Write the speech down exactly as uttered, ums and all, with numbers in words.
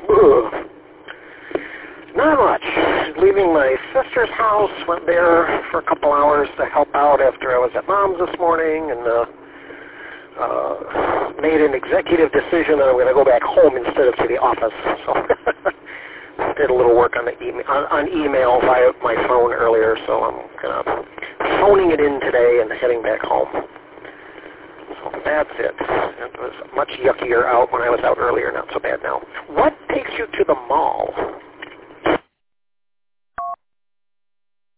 Ugh. Not much. Leaving my sister's house, went there for a couple hours to help out after I was at Mom's this morning, and uh, uh, made an executive decision that I'm going to go back home instead of to the office. So did a little work on the email, on, on email via my phone earlier, so I'm kind of phoning it in today and heading back home. So that's it. It was much yuckier out when I was out earlier, not so bad now. What takes you to the mall?